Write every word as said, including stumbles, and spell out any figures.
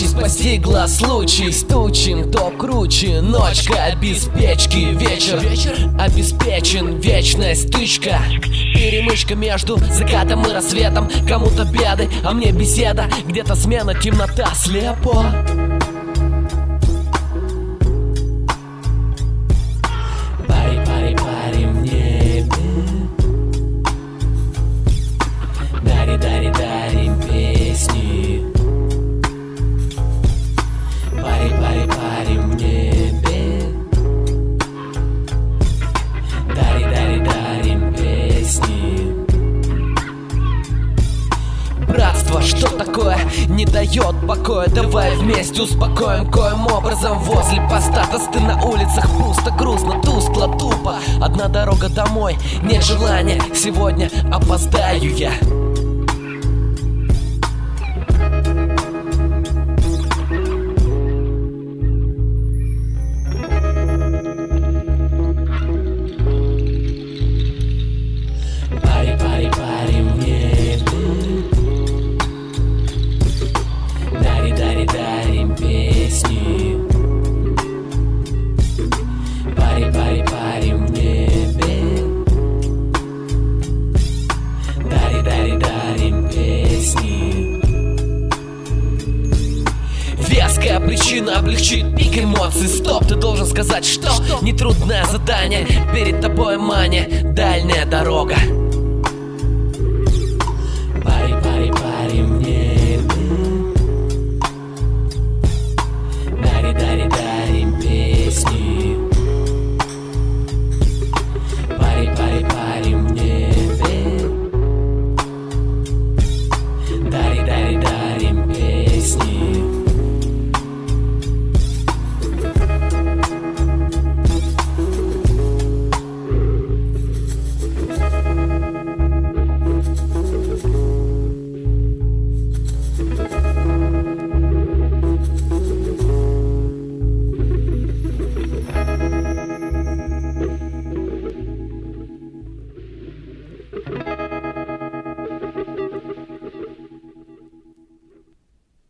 Участь постигла случай, стучим, то круче. Ночка без печки, вечер обеспечен, вечность стычка. Перемычка между закатом и рассветом. Кому-то беды, а мне беседа. Где-то смена, темнота, слепо. Пари-пари-пари в небе. Дари-дари-дарим песни. Пари-пари-пари в небе. Дари-дари-дарим песни. Братство, что такое? Не дает покоя. Давай вместе успокоим коим образом. Возле поста тосты на улицах пусто, грустно, тускло, тупо. Одна дорога домой, нет желания. Сегодня опоздаю я. Пари-пари-пари в небе. Дари-дари-дарим песни. Пари-пари-пари в небе. Дари-дари-дарим песни. Веская причина облегчит пик эмоций. Стоп, ты должен сказать, что нетрудное задание. Перед тобой мания, дальняя дорога.